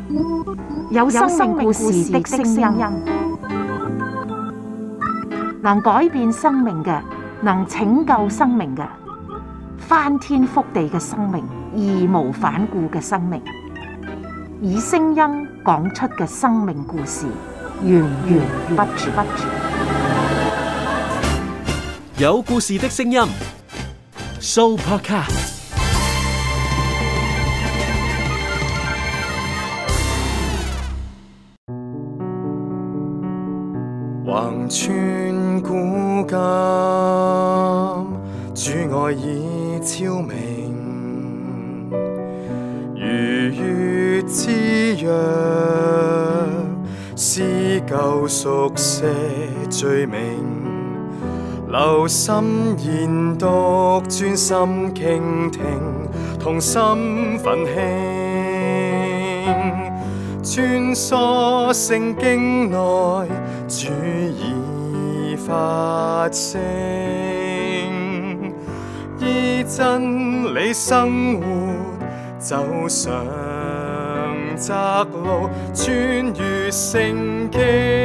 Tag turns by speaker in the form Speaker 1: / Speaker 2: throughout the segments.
Speaker 1: 有生命故事的聲音，能改變生命嘅，能拯救生命嘅，翻天覆地嘅生命，義無反顧嘅生命，以聲音講出嘅生命故事，源源不絕。
Speaker 2: 有故事的聲音 ，Sooo Podcast。
Speaker 3: 橫穿古今，主愛已超明，如月之約，撕舊熟寫罪名，留心研讀，專心傾聽，同心奮興，穿梭聖經內，主已發聲，依真理生活，走上窄路，穿越聖經。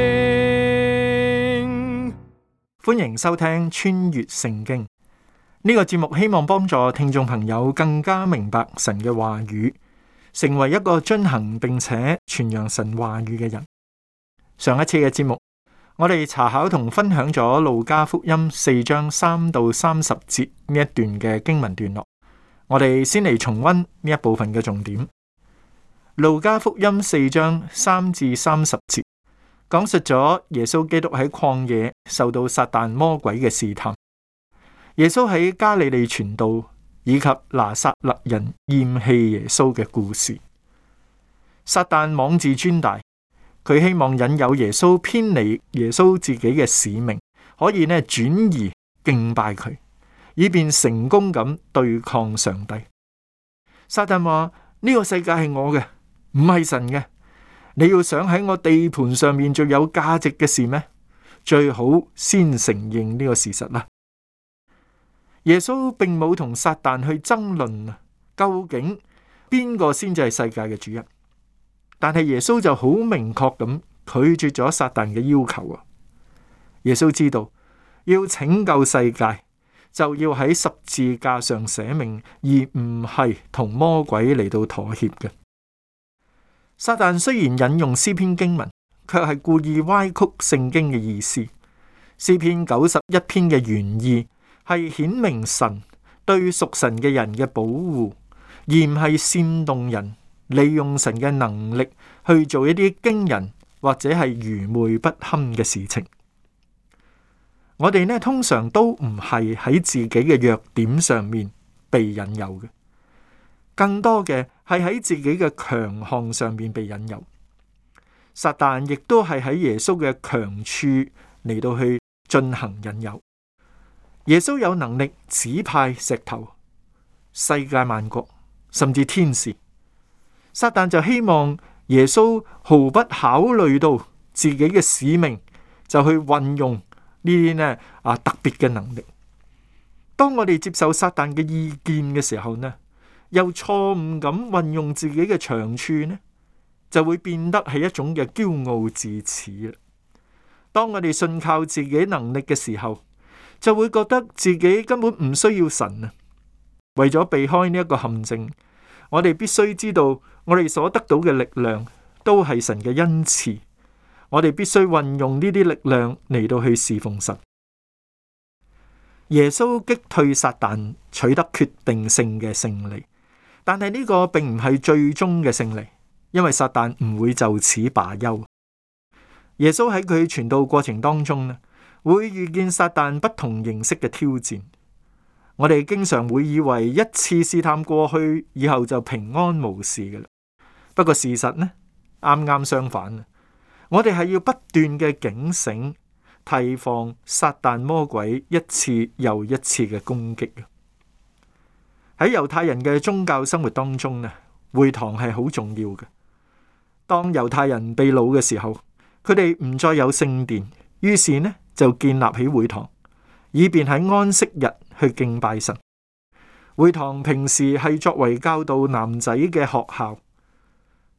Speaker 4: 歡迎收聽穿越聖經呢個節目，希望幫助聽眾朋友更加明白神嘅話語，成為一個遵行並且傳揚神話語嘅人。上一次嘅節目，我哋查考同分享咗路加福音4章3到30節呢一段嘅經文段落。我哋先嚟重溫呢一部分嘅重點。路加福音4章3至30節講述咗耶穌基督喺曠野受到撒旦魔鬼嘅試探，耶穌喺加利利傳道，以及拿撒勒人厭棄耶穌嘅故事。撒旦妄自尊大，佢希望引誘耶穌偏離耶穌自己嘅使命，可以轉移敬拜佢，以便成功咁對抗上帝。撒旦話：呢個世界係我嘅，唔係神嘅。你要想喺我地盤上面最有價值嘅事咩？最好先承認呢個事實啦。耶穌並冇同撒旦去爭論究竟邊個先至係世界嘅主人，但係耶穌就好明確咁拒絕咗撒旦嘅要求啊！耶穌知道要拯救世界，就要喺十字架上捨命，而唔係同魔鬼嚟到妥協嘅。撒旦雖然引用詩篇經文，卻係故意歪曲聖經嘅意思。詩篇91篇嘅原意係顯明神對屬神嘅人嘅保護，而唔係煽動人利用神嘅能力去做一啲驚人或者係愚昧不堪嘅事情。我哋通常都唔係喺自己嘅弱點上面被引誘嘅，更多嘅係喺自己嘅強項上面被引誘。撒旦亦都係喺耶穌嘅強處嚟到去進行引誘。耶穌有能力指派石頭、世界萬國，甚至天使。撒旦就希望耶穌毫不考慮到自己嘅使命，就去運用呢啲特別嘅能力。當我哋接受撒旦嘅意見嘅時候又錯誤咁運用自己嘅長處就會變得係一種嘅驕傲自恃啦。當我哋信靠自己能力嘅時候，就會覺得自己根本唔需要神啊。為咗避開呢一個陷阱，我哋必須知道我哋所得到嘅力量都係神嘅恩賜，我哋必須運用呢啲力量嚟到去侍奉神。耶穌擊退撒旦，取得決定性嘅勝利，但係呢個並唔係最終嘅勝利，因為撒旦唔會就此罷休。耶穌喺佢傳道過程當中會遇見撒旦不同形式嘅挑戰。我哋經常會以為一次試探過去以後就平安無事嘅啦，不過事實啱啱相反。我哋係要不斷嘅警醒，提防撒旦魔鬼一次又一次嘅攻擊。喺猶太人嘅宗教生活當中會堂係好重要嘅。當猶太人被擄嘅時候，佢哋唔再有聖殿，於是就建立起會堂，以便喺安息日去敬拜神。會堂平時係作為教導男仔嘅學校，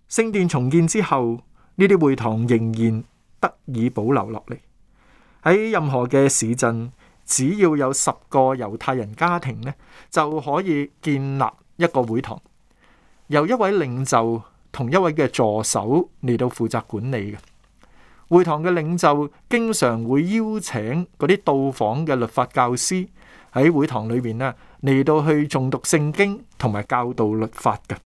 Speaker 4: 聖殿重建之後，呢啲會堂仍然得以保留落嚟。喺任何嘅市鎮，只要有10個猶太人家庭呢，就可以建立一個會堂，由一位領袖同一位嘅助手嚟到負責管理嘅。會堂嘅領袖經常會邀請嗰啲到訪嘅律法教師喺會堂裏面呢嚟到去誦讀聖經同埋教導律法嘅。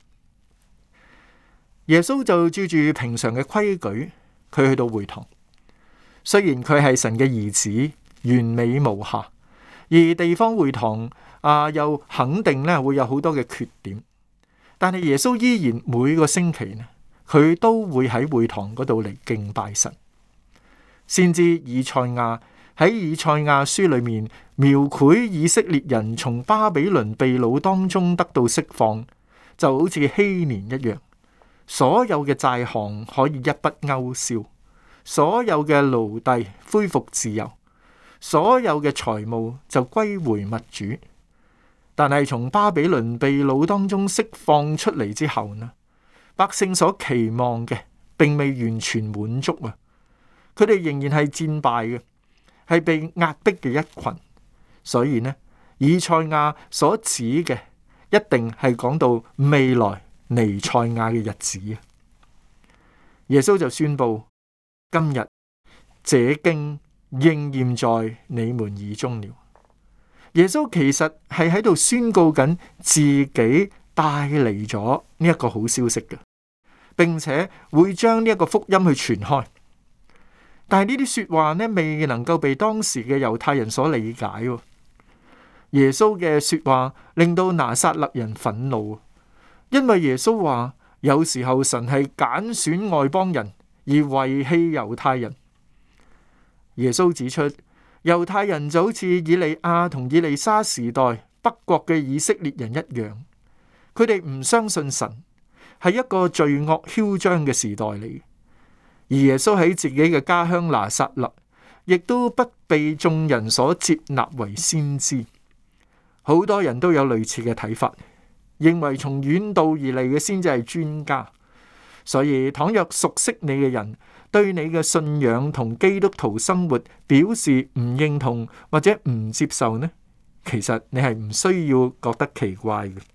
Speaker 4: 耶穌就照住平常嘅規矩，佢去到會堂。雖然佢係神嘅兒子，完美無瑕，而地方會堂又肯定咧會有好多嘅缺點，但係耶穌依然每個星期呢，佢都會喺會堂嗰度嚟敬拜神。先知以賽亞喺以賽亞書裏面描繪以色列人從巴比倫被擄當中得到釋放，就好似禧年一樣，所有嘅債項可以一筆勾銷，所有嘅奴隸恢復自由，所有嘅財務就歸回物主。但係從巴比倫被擄當中釋放出嚟之後呢，百姓所期望嘅並未完全滿足啊！佢哋仍然係戰敗嘅，係被壓迫嘅一群。所以呢，以賽亞所指嘅一定係講到未來彌賽亞嘅日子啊！耶穌就宣布：今日這經應驗在你們耳中了。耶穌其實係喺度宣告緊自己帶嚟咗呢一個好消息嘅，並且會將呢一個福音去傳開。但係呢啲說話呢，未能夠被當時嘅猶太人所理解。耶穌嘅說話令到拿撒勒人憤怒，因為耶穌話有時候神係揀選外邦人而遺棄猶太人。耶穌指出，猶太人就好似以利亞同以利沙時代北國嘅以色列人一樣，佢哋唔相信神，係一個罪惡囂張嘅時代嚟。而耶穌喺自己嘅家鄉拿撒勒，亦都不被眾人所接納為先知。好多人都有類似嘅睇法，認為從遠道而嚟嘅先至係專家。所以倘若熟悉你嘅人對你嘅信仰同基督徒生活表示唔認同或者唔接受呢，其實你係唔需要覺得奇怪嘅。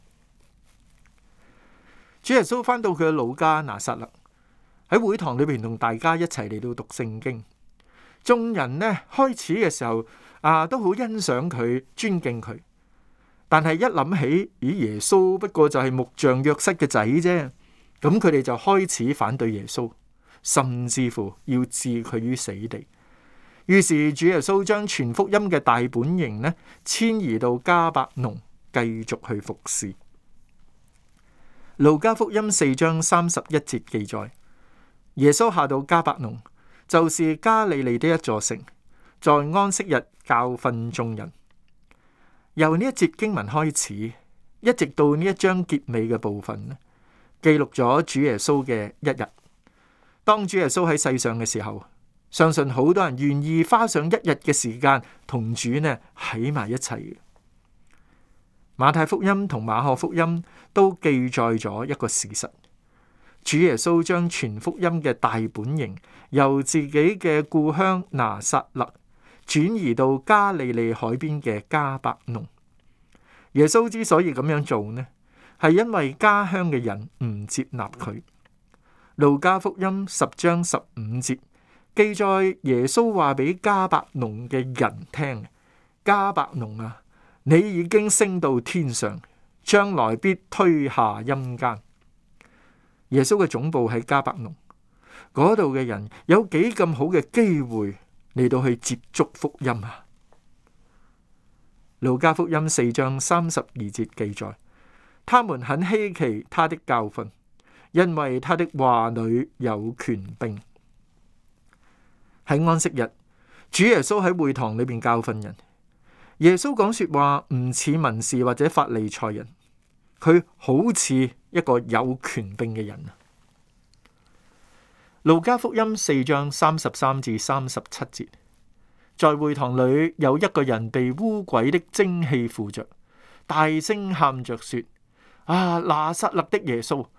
Speaker 4: 主耶穌返到佢嘅老家拿撒勒，喺會堂裏邊同大家一齊嚟到讀聖經。眾人呢開始嘅時候都好欣賞佢，尊敬佢。但係一諗起，耶穌不過就係木匠約瑟嘅仔啫，咁佢哋就開始反對耶穌，甚至乎要置佢於死地。於是主耶穌將傳福音嘅大本營呢遷移到迦百農，繼續去服侍。路加福音4章31節記載，耶穌下到迦百農，就是加利利的一座城，在安息日教訓眾人。由呢一節經文開始，一直到呢一章結尾嘅部分呢，記錄咗主耶穌嘅一日。當主耶穌喺世上嘅時候，相信好多人願意花上一日嘅時間同主呢喺埋一齊。馬太福音同馬可福音都記載咗一個事實：主耶穌將傳福音嘅大本營由自己嘅故鄉拿撒勒轉移到加利利海邊嘅迦百農。耶穌之所以咁樣做呢，係因為家鄉嘅人唔接納佢。路加福音10章15節記載耶穌話俾迦百農嘅人聽：迦百農啊，你已經升到天上，將來必推下陰間。耶穌嘅總部喺迦百農，嗰度嘅人有幾咁好嘅機會嚟到去接觸福音啊！路加福音4章32節記載，他們很稀奇他的教訓，因為他的話裏有權柄。喺安息日，主耶穌喺會堂裏邊教訓人。耶穌講說話唔似文士或者法利賽人，佢好似一個有權柄嘅人。路加福音4章33至37節，在會堂裏有一個人被污鬼的精氣附着，大聲喊着說：拿撒勒的耶穌，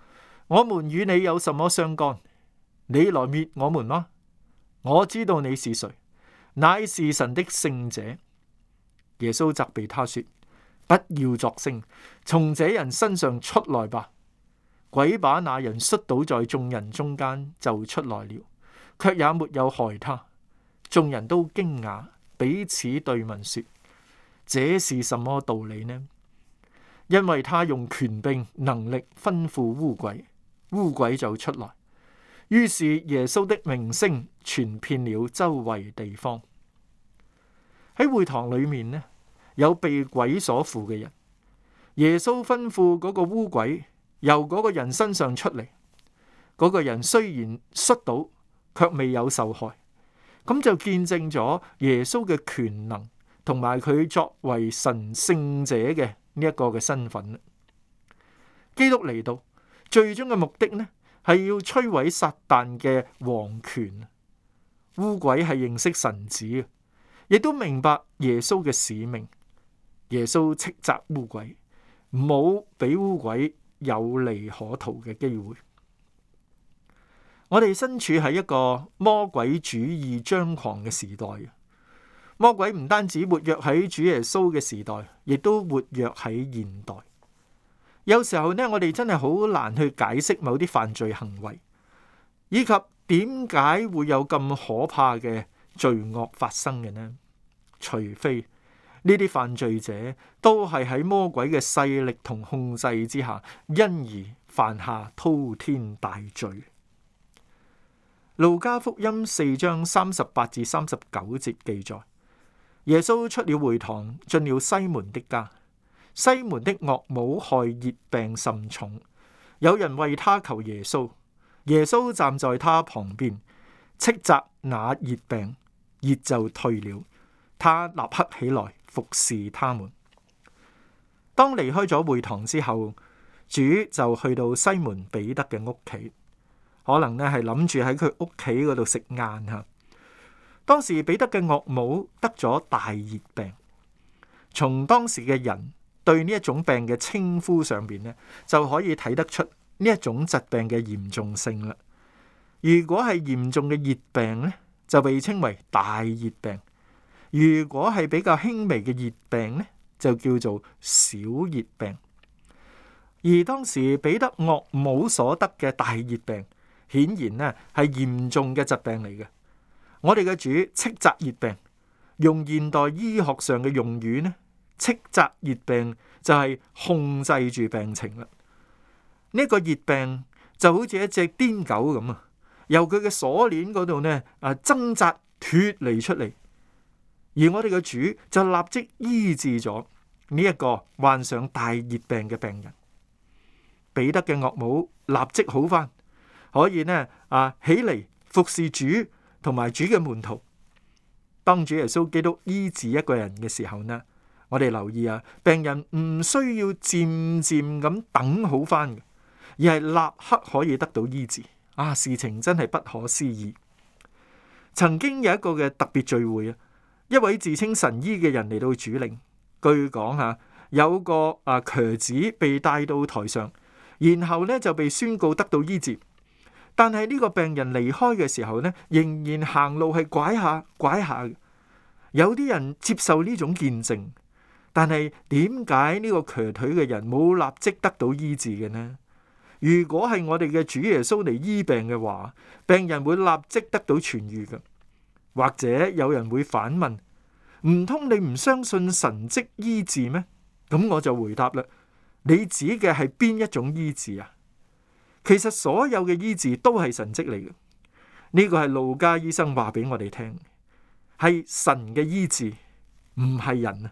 Speaker 4: 我們與你有什麼相干？你來滅我們嗎？我知道你是誰，乃是神的聖者。耶穌責備他說：不要作聲，從這人身上出來吧。鬼把那人摔倒在眾人中間，就出來了，卻也沒有害他。眾人都驚訝，彼此對問說：這是什麼道理呢？因為他用權柄能力吩咐污鬼，污鬼就出來。於是耶穌的名聲傳遍了周圍地方。喺會堂裏面呢，有被鬼所附嘅人。耶穌吩咐嗰個污鬼由嗰個人身上出嚟。嗰個人雖然摔倒，卻未有受害。咁就見證咗耶穌嘅權能，同埋佢作為神聖者嘅呢一個嘅身份。基督嚟到，最終嘅目的呢，係要摧毀撒旦嘅王權。污鬼係認識神子，亦都明白耶穌嘅使命。耶穌斥責污鬼，唔好俾污鬼有利可圖嘅機會。我哋身處喺一個魔鬼主義張狂嘅時代。魔鬼唔單止活躍喺主耶穌嘅時代，亦都活躍喺現代。有時候呢，我哋真係好難去解釋某啲犯罪行為，以及點解會有咁可怕嘅罪惡發生嘅呢？除非呢啲犯罪者都係喺魔鬼嘅勢力同控制之下，因而犯下滔天大罪。路加福音4章38至39節記載，耶穌出了會堂，進了西門的家。西門的岳母害熱病甚重，有人為他求耶穌。耶穌站在他旁邊，斥責那熱病，熱就退了。他立刻起來服侍他們。當離開咗會堂之後，主就去到西門彼得嘅屋企。可能呢係諗住喺佢屋企嗰度食晏吓。當時彼得嘅岳母得咗大熱病，從當時嘅人對呢一種病嘅稱呼上邊呢，就可以睇得出呢一種疾病嘅嚴重性啦。如果係嚴重嘅熱病呢，就被稱為大熱病；如果係比較輕微嘅熱病呢，就叫做小熱病。而當時彼得岳母所得嘅大熱病，顯然呢係嚴重嘅疾病嚟嘅。我哋嘅主斥責熱病，用現代醫學上嘅用語呢，斥責熱病就係控制住病情啦。呢個熱病就好似一隻癲狗咁啊，由佢嘅鎖鏈嗰度呢掙扎脫離出嚟，而我哋嘅主就立即醫治咗呢一個患上大熱病嘅病人。彼得嘅岳母立即好返，可以呢起嚟服侍主同埋主嘅門徒。當主耶穌基督醫治一個人嘅時候呢，我哋留意病人唔需要漸漸咁等好返嘅，而係立刻可以得到醫治。事情真係不可思議。曾經有一個嘅特別聚會，一位自稱神醫嘅人嚟到主領。據講有個瘸子被帶到台上，然後呢就被宣告得到醫治。但係呢個病人離開嘅時候呢，仍然行路係拐下拐下。有啲人接受呢種見證，但係點解呢個瘸腿嘅人冇立即得到醫治嘅呢？如果係我哋嘅主耶穌嚟醫病嘅話，病人會立即得到痊癒嘅。或者有人會反問：唔通你唔相信神蹟醫治咩？咁我就回答啦，你指嘅係邊一種醫治啊？其實所有嘅醫治都係神蹟嚟嘅。呢個係路加醫生話俾我哋聽，係神嘅醫治，唔係人啊。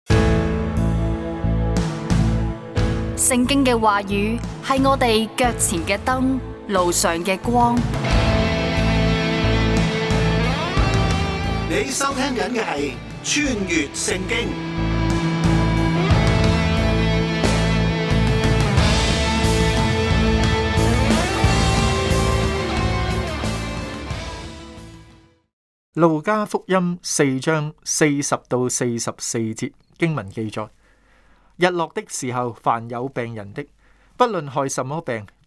Speaker 5: 聖經嘅話語係我哋腳前嘅燈，路上嘅光。
Speaker 6: 你收聽緊嘅係穿越聖經。
Speaker 4: 路加福音4章40到44節經文記載：日落的時候，凡有病人的，不論害什麼病，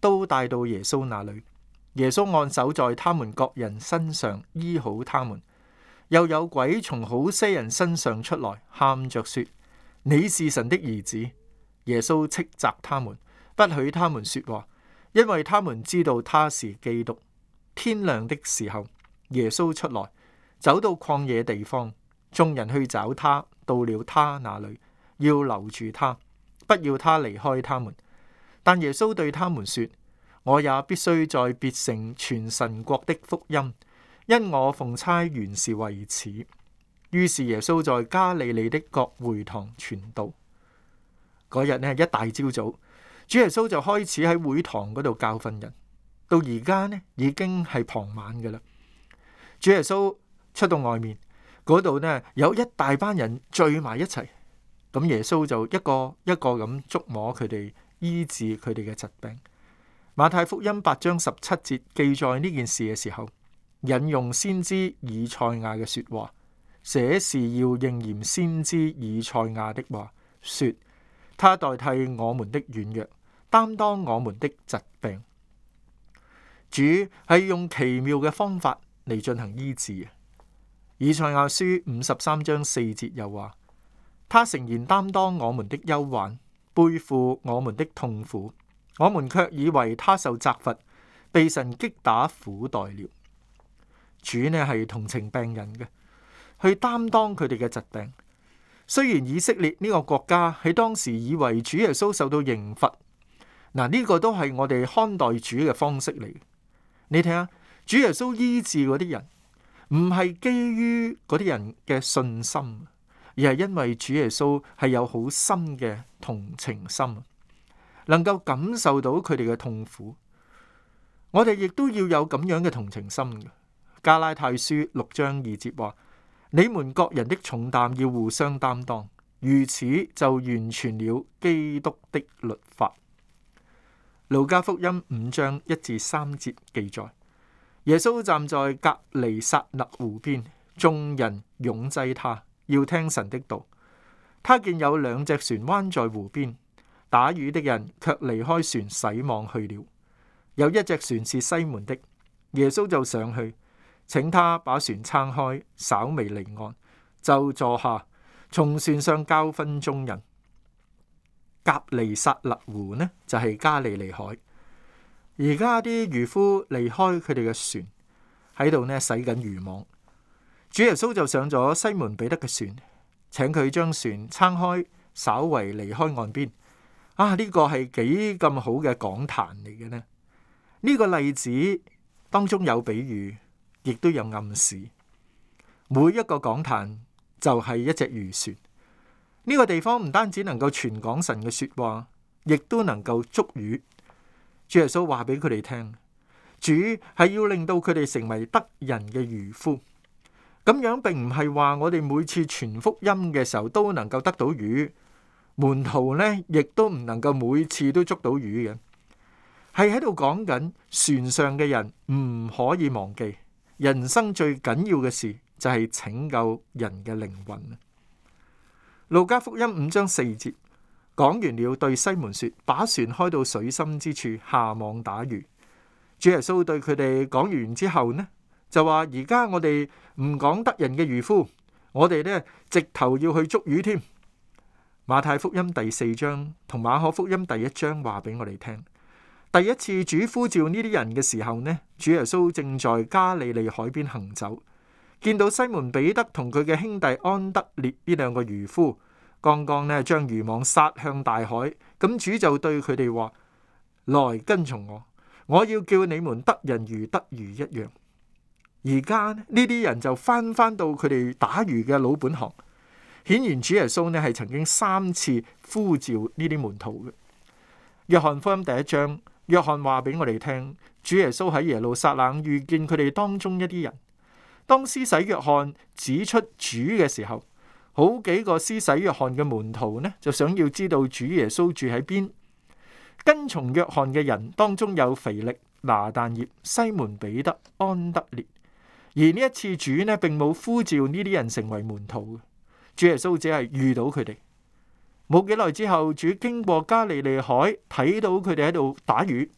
Speaker 4: 都帶到耶穌那裏。耶穌按手在他們各人身上，醫好他們。又有鬼從好些人身上出來，喊着說：你是神的兒子。耶穌斥責他們，不許他們說話，因為他們知道他是基督。天亮的時候，耶穌出來，走到曠野地方，眾人去找他，到了他那裏，要留住他，不要他離開他們。但耶穌對他們說：我也必須在別城傳神國的福音，因我奉差原是為此。於是耶穌在加利利的各會堂傳道。嗰日呢，一大朝早，主耶穌就開始喺會堂嗰度教訓人。到而家呢，已經係傍晚㗎喇。主耶穌出到外面嗰度呢，有一大班人聚埋一齊。咁耶穌就一個一個咁觸摸佢哋，醫治佢哋嘅疾病。馬太福音8章17節記載呢件事嘅時候，引用先知以賽亞嘅說話，這是要應驗先知以賽亞的話，說他代替我們的軟弱，擔當我們的疾病。主係用奇妙嘅方法嚟進行醫治。以賽亞書53章4節又話：他誠然擔當我們的憂患，背負我們的痛苦，我們卻以為他受責罰，被神擊打苦待了。主呢係同情病人嘅，去擔當佢哋嘅疾病。雖然以色列呢個國家喺當時以為主耶穌受到刑罰，呢個都係我哋看待主嘅方式嚟。你睇下，主耶穌醫治嗰啲人，唔係基於嗰啲人嘅信心，而係因為主耶穌係有好深嘅同情心，能夠感受到佢哋嘅痛苦。我哋亦都要有咁樣嘅同情心嘅。加拉太書6章2節話：你們各人的重擔要互相擔當，如此就完全了基督的律法。路加福音5章1至3節記載，耶穌站在革尼撒勒湖邊，眾人擁擠他，要聽神的道。他見有2隻船灣在湖邊，打魚的人卻離開船洗網去了。有一隻船是西門的，耶穌就上去，請他把船撐開，稍微離岸，就坐下，從船上教訓眾人。革尼撒勒湖呢，就係加利利海。而家啲漁夫離開佢哋嘅船，喺度呢洗緊漁網。主耶穌就上咗西門彼得嘅船，請佢將船撐開，稍微離開岸邊。呢個係幾咁好嘅講壇嚟嘅呢？呢個例子當中有比喻，亦都有暗示。每一個講壇就係一隻漁船。呢個地方唔單止能夠傳講神嘅說話，亦都能夠捉魚。主耶穌話俾佢哋聽，主係要令到佢哋成為得人嘅漁夫。咁樣並唔係話我哋每次傳福音嘅時候都能夠得到魚，門徒呢亦都唔能夠每次都捉到魚嘅。係喺度講緊船上嘅人唔可以忘記，人生最緊要嘅事就係拯救人嘅靈魂。路加福音5章4節講完了，對西門說：把船開到水深之處，下網打魚。主耶穌對佢哋講完之後呢，就話：而家我哋唔講得人嘅漁夫，我哋呢直頭要去捉魚添。馬太福音第4章同馬可福音第1章話俾我哋聽，第一次主呼召呢啲人嘅時候呢，主耶穌正在加利利海邊行走。見到西門彼得同佢嘅兄弟安德烈呢2個漁夫，剛剛呢將漁網撒向大海，咁主就對佢哋話：來跟從我，我要叫你們得人如得魚一樣。而家呢啲人就翻到佢哋打魚嘅老本行。顯然主耶穌呢係曾經3次呼召呢啲門徒嘅。約翰福音第1章，約翰話俾我哋聽，主耶穌喺耶路撒冷遇見佢哋當中一啲人。當施洗約翰指出主嘅時候，好幾個施洗約翰嘅門徒呢就想要知道主耶穌住喺邊。跟從約翰嘅人當中有腓力、拿但業、西門彼得、安德烈。而呢一次主呢並冇呼召呢啲人成為門徒，主耶穌只係遇到佢哋。冇幾耐之後，主經過加利利海，睇到佢哋喺度打魚，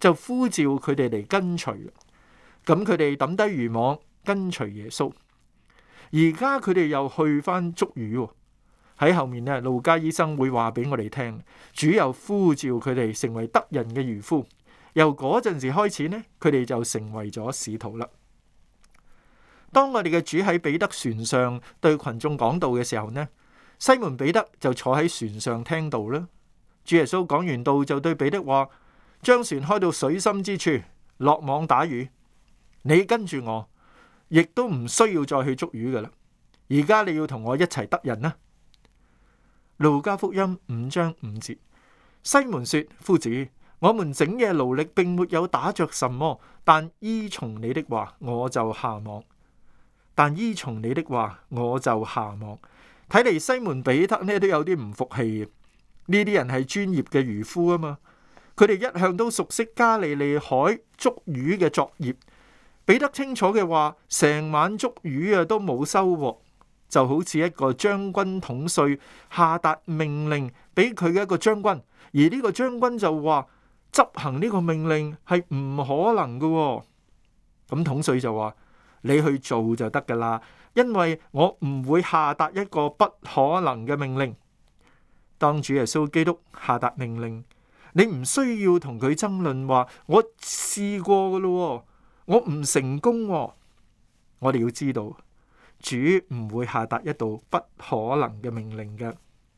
Speaker 4: 就呼召佢哋嚟跟隨。咁佢哋抌低漁網跟隨耶穌。而家佢哋又去翻捉魚喎。喺後面呢，路加醫生會話俾我哋聽，主又呼召佢哋成為得人嘅漁夫。由嗰陣時開始呢，佢哋就成為咗使徒啦。當我哋嘅主喺彼得船上對群眾講道嘅時候呢，西門彼得就坐喺船上聽道啦。主耶穌講完道就對彼得話：將船開到水深之處，落網打魚。你跟住我，亦都唔需要再去捉魚噶啦。而家你要同我一齊得人啦。路加福音5章5節，西門說：夫子，我們整夜勞力，並沒有打着什麼，但依從你的話，我就下網。但依從你的話，我就下網。睇嚟西門彼得呢都有啲唔服氣。呢啲人係專業嘅漁夫啊嘛，佢哋一向都熟悉加利利海捉魚嘅作業。彼得清楚嘅話，成晚捉魚啊都冇收穫，就好似一個將軍統帥下達命令俾佢嘅一個將軍，而呢個將軍就話執行呢個命令係唔可能嘅喎。咁統帥就話：你去做就得噶啦，因為我唔會下達一個不可能嘅命令。當主耶穌基督下達命令，你唔需要同佢爭論話我試過噶咯，我唔成功喎。我哋要知道，主唔會下達一道不可能嘅命令嘅。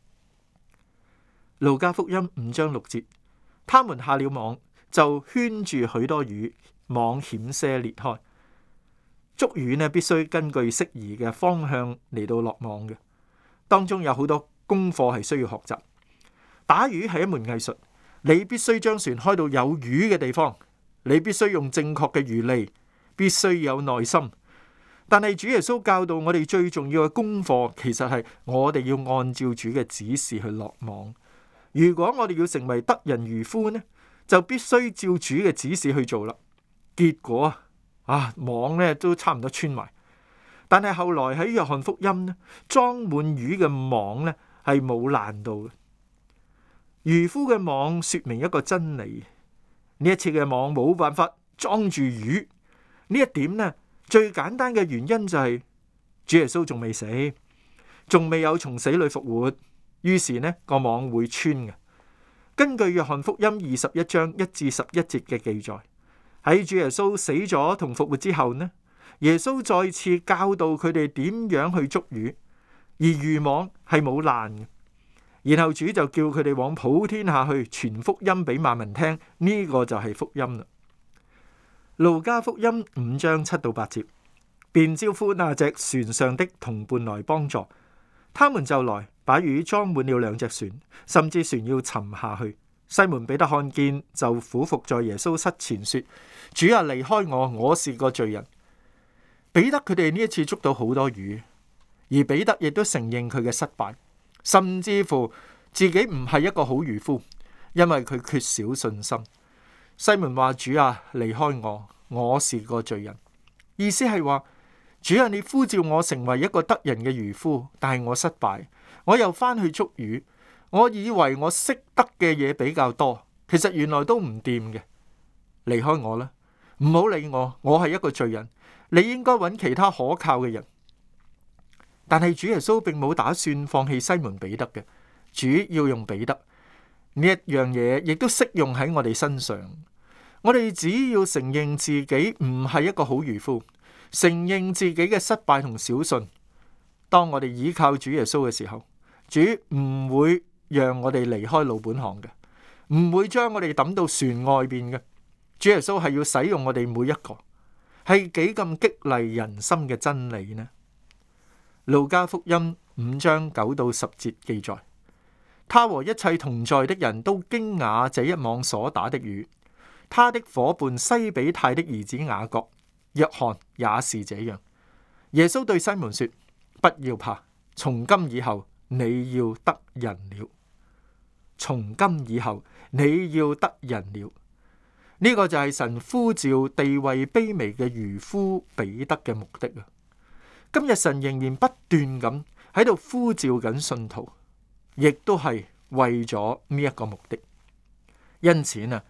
Speaker 4: 路加福音5章6節，他們下了網，就圈住許多魚，網險些裂開。捉魚呢，必須根據適宜嘅方向嚟到落網嘅，當中有好多功課係需要學習。打魚係一門藝術，你必須將船開到有魚嘅地方，你必須用正確嘅魚餌，必須有耐心。但係主耶穌教導我哋最重要嘅功課，其實係我哋要按照主嘅指示去落網。如果我哋要成為得人漁夫呢，就必須照主嘅指示去做啦。結果網呢都差唔多穿埋。但係後來喺約翰福音呢，裝滿魚嘅網呢係冇爛到嘅。漁夫嘅網說明一個真理，呢一次嘅網冇辦法裝住魚。呢一點呢，最簡單嘅原因就係主耶穌仲未死，仲未有從死裏復活，於是呢個網會穿嘅。根據約翰福音21章1至11節嘅記載，喺主耶穌死咗同復活之後呢，耶穌再次教導佢哋點樣去捉魚，而漁網係冇爛嘅。然後主就叫佢哋往普天下去，傳福音俾萬民聽，呢個就係福音啦。路加福音5章7到8節，便招呼那隻船上的同伴來幫助，他們就來把魚裝滿了2隻船，甚至船要沉下去。西門彼得看見，就俯伏在耶穌膝前說：主啊，離開我，我是個罪人。彼得佢哋呢一次捉到好多魚，而彼得亦都承認佢嘅失敗，甚至乎自己唔係一個好漁夫，因為佢缺少信心。西門話：主啊，離開我，我是個罪人。意思係話，主啊，你呼召我成為一個得人嘅漁夫，但係我失敗，我又翻去捉魚。我以為我識得嘅嘢比較多，其實原來都唔掂嘅。離開我啦，唔好理我，我係一個罪人。你應該揾其他可靠嘅人。但係主耶穌並冇打算放棄西門彼得嘅，主要用彼得。呢一樣嘢亦都適用喺我哋身上。我哋只要承認自己唔係一個好漁夫，承認自己嘅失敗同小信。當我哋依靠主耶穌嘅時候，主唔會讓我哋離開老本行嘅，唔會將我哋抌到船外邊嘅。主耶穌係要使用我哋每一個，係幾咁激勵人心嘅真理呢？路加福音5章9到10節記載，他和一切同在的人都驚訝這一網所打的魚。他的夥伴西比泰的兒子雅各、約翰也是這樣。耶穌對西門說：不要怕，從今以後你要得人了。從今以後你要得人了。呢個就係神呼召地位卑微嘅漁夫彼得嘅目的啊！今日神仍然不斷咁喺度呼召緊信徒，亦都係為咗呢一個目的。因此啊，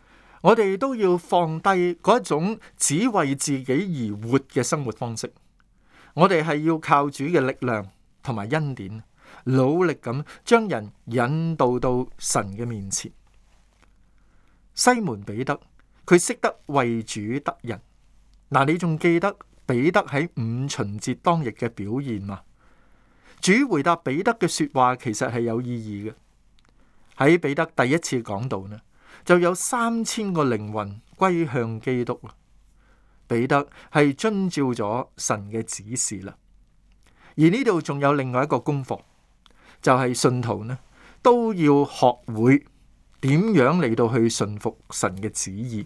Speaker 4: 我哋都要放低嗰一種只為自己而活嘅生活方式。我哋係要靠主嘅力量同埋恩典，努力咁將人引導到神嘅面前。西門彼得佢識得為主得人。嗱，你仲記得彼得喺五旬節當日嘅表現嗎？主回答彼得嘅說話其實係有意義嘅。喺彼得第一次講道呢，就有3000個靈魂歸向基督啦。彼得係遵照咗神嘅指示啦。而呢度仲有另外一個功課，就係信徒呢都要學會點樣嚟到去順服神嘅旨意。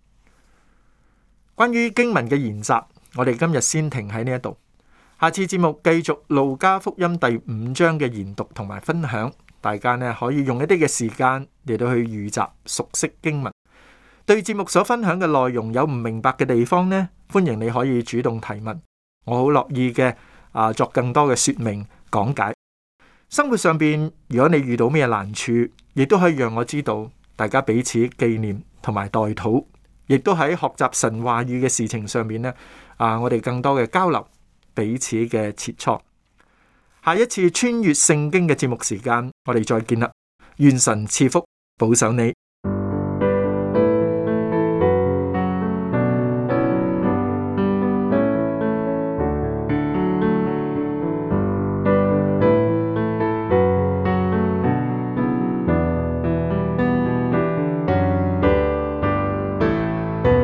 Speaker 4: 關於經文嘅研習，我哋今日先停喺呢一度。下次節目繼續路加福音第5章嘅研讀同埋分享，大家呢可以用一啲嘅時間嚟到去預習熟悉經文。對節目所分享嘅內容有唔明白嘅地方呢，歡迎你可以主動提問，我好樂意嘅作更多嘅說明講解。生活上邊如果你遇到咩難處，亦都可以讓我知道，大家彼此紀念同埋代禱，亦都喺學習神話語嘅事情上面呢，我哋更多嘅交流，彼此嘅切磋。下一次穿越聖經嘅節目時間，我哋再見啦！願神賜福保守你。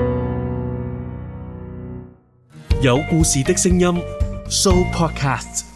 Speaker 2: 有故事的聲音 Show Podcast。